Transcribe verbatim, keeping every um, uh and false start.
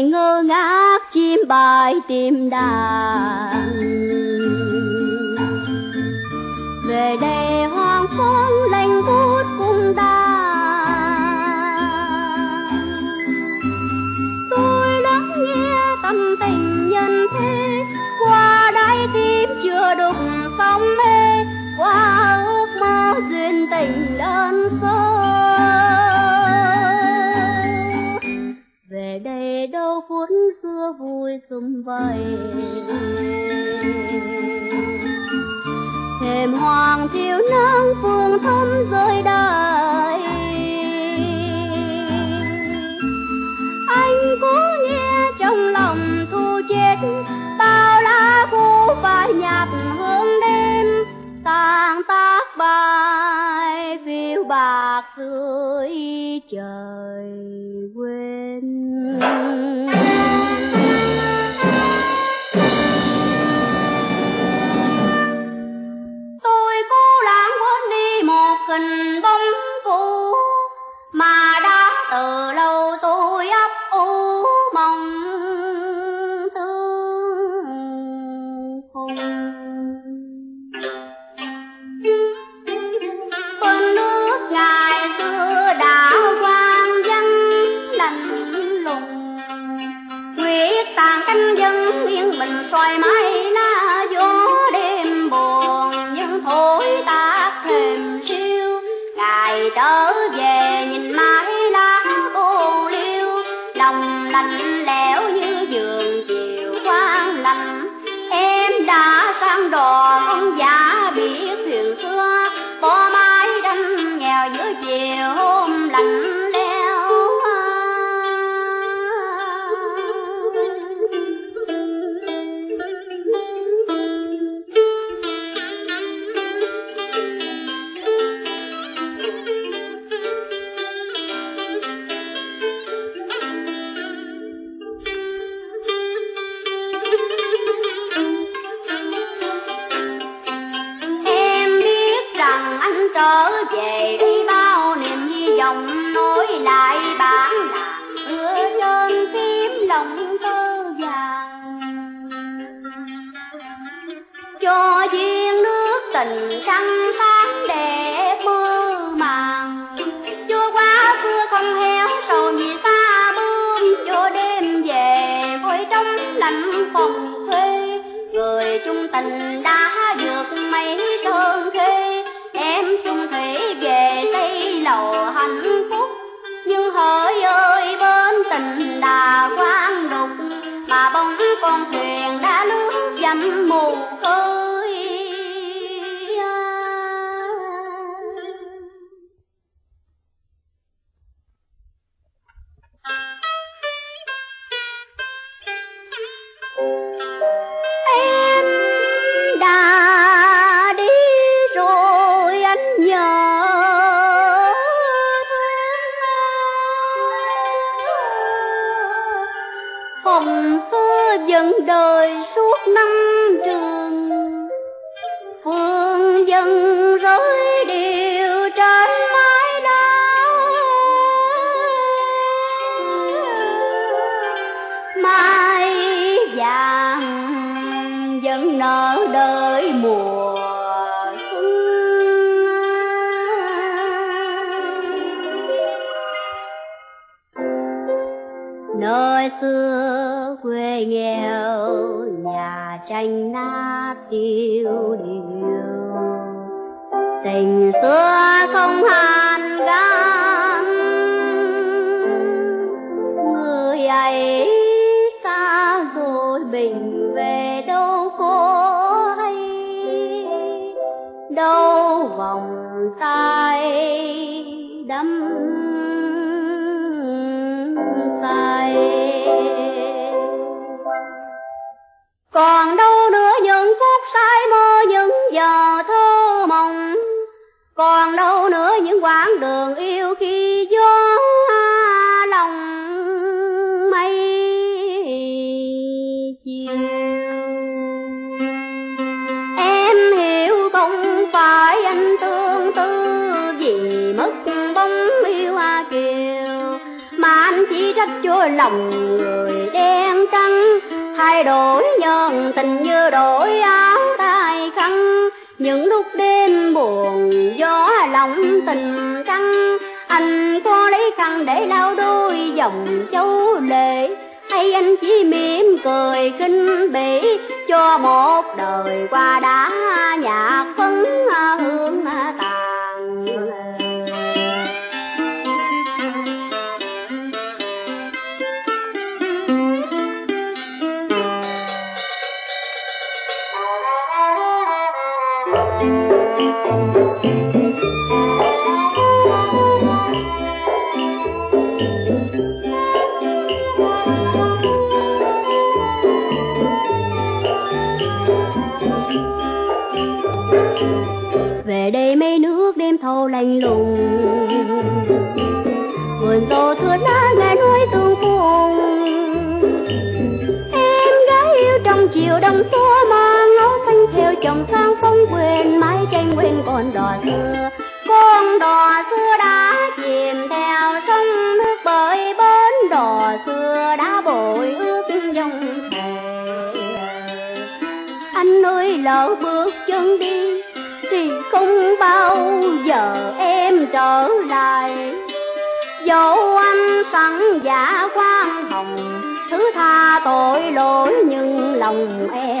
ngơ ngác chim bài tìm đàn. Về đây hoàng hôn lạnh buốt cùng ta, tôi lắng nghe tâm tình nhân thế, qua đáy tim chưa đục sóng mê, qua ước mơ duyên tình đơn sơ. Về đây đâu phút xưa vui sum vầy, thềm hoàng thiếu nắng phương thắm rơi đời. Anh cố nghe trong lòng thu chết, bao lá khô phai nhạt hương đêm, tàn tác bài phiêu bạc dưới trời quên. Tôi cố lãng quên đi một hình bóng cũ, mà đã từ lâu tôi ấp ủ mong tương phùng. Bên nước ngày xưa đã quang vắng lạnh lùng, nguyệt tàn canh dân yên bình xoay mái lá gió đêm buồn, nhưng thổi tát thềm siêu. Ngày trở về nhìn mái lá cô liêu, lòng lạnh lẽo như giường chiều quang lạnh. Em đã sang đò không giả biết thuyền xưa, có mái tranh nghèo giữa chiều hôm lạnh lẽo. Trở về đi bao niềm hy vọng, nối lại bản làng xưa trên phím lòng tơ vàng. Cho duyên nước tình trăng sáng đẹp mơ màng, cho quá xưa không héo sầu vì xa bướm. Cho đêm về phơi trong lạnh phòng thuê, người chung tình đã vượt mấy sơn khê. Em chung thủy về xây lầu hạnh phúc, nhưng hỡi ơi bên tình đã quang đục, mà bóng con thuyền đã lướt dầm mù khơi. Em đã đi rồi anh nhớ hồng xưa dần đời suốt năm trường, phương dân rơi đều trên mái lá. Mai vàng vẫn nở đợi mùa xuân, nơi xưa quê nghèo nhà tranh nát tiêu điều. Tình xưa không hàn gắn, người ấy xa rồi bình về đâu có hay, đâu vòng tay đắm say. Còn đâu nữa những phút say mơ, những giờ thơ mộng, còn đâu nữa những quãng đường yêu khi gió lòng mây chiều. Em hiểu không phải anh tương tư gì lòng người đen trắng, thay đổi nhân tình như đổi áo tai khăn. Những lúc đêm buồn gió lòng tình trăng, anh có lấy khăn để lau đôi dòng châu lệ, hay anh chỉ mỉm cười khinh bỉ cho một đời qua đã nhạc phấn hương tàn. Về đây mấy nước đêm thâu lạnh lùng, vườn dâu thưa lá nghe nói tương phùng. Em gái yêu trong chiều đông xua mang áo xanh theo chồng sang phong quên, mái tranh quên con đò xưa. Con đò xưa đã chìm theo sông nước bơi bến, đò xưa đã bội ước dòng thề. Anh ơi lỡ bước chân đi thì không bao giờ em trở lại, dẫu anh sẵn dạ khoan hồng thứ tha tội lỗi nhưng lòng em